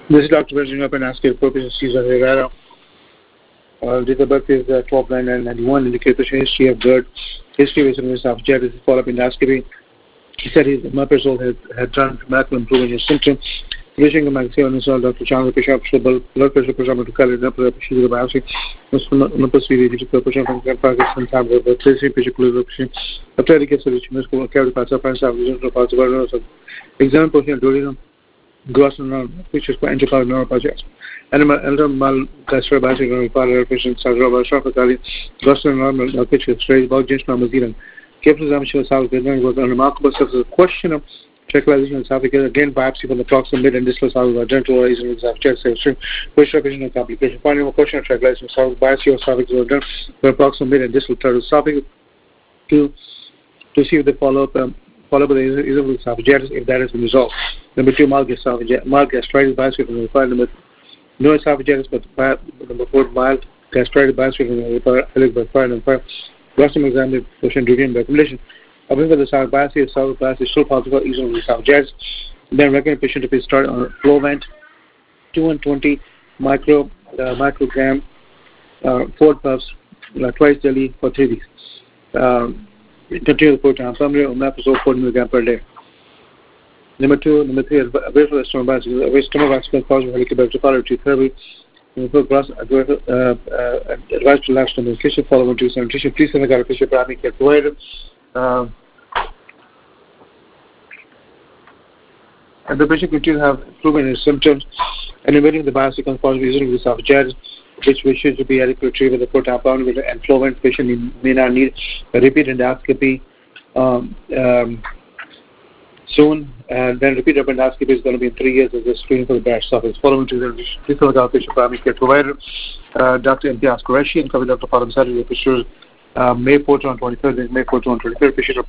This is Dr. Virginia up and ask you Professor Cesar Herrera. Date of birth is 12/9/91. Indicate patient history of GERD, history of esophagitis, follow-up endoscopy. He said his month old had done dramatically improving his symptoms. Wishing him and Dr. Chandra Bishop, blood pressure, pressure to color, number procedure biopsy, number series, digital pressure from Pakistan, time of the tracing, particular option. After I get solution, Miss Kumar carried parts of France, parts of exam portion during gross and which is for antipower neuropathies. Animal gastrobiology, power patient, Sarova, Shafakali, gross and normal, which is raised about just normal zealand. Captain Zamshua South Vietnam was a remarkable substance. Question of tracalization of esophagus, again biopsy from the proximal mid and distal esophagus, dental or easily esophagus, question of complication. Final question of tracalization of esophagus, biopsy of esophagus was done for proximal mid and distal third esophagus to see if the follow-up with the esophagitis if that has been resolved. Number 2, mild gastritis biopsy from the file. Number no esophagitis, but number 4, mild gastritis biopsy from the file. Number 5, Western examined patient duty and recommendation. However, the esophagus biopsy is still possible using esophagitis. Then recommend patient to be started on Flovent 220 microgram 4 puffs twice daily for 3 weeks. Continue the proton pump omeprazole 40 mg per day. Number 3, available stomach biopsy cause of helicobacter therapy. Advice to last medication following to sanitation. Please send a patient primary care provider. And the patient continues to have improvement in his symptoms and emitting the biopsy conforms using esophagitis, which should be adequate treatment with the proton pump and Flovent. Patient may not need a repeat endoscopy soon, and then repeat endoscopy is going to be in 3 years as a screening for the Barrett's esophagus. Following to the physical patient primary care provider, Dr. Imtiaz Qureshi, and Dr. Faram Sari, May 4th on 23rd, May 4th on 23rd, patient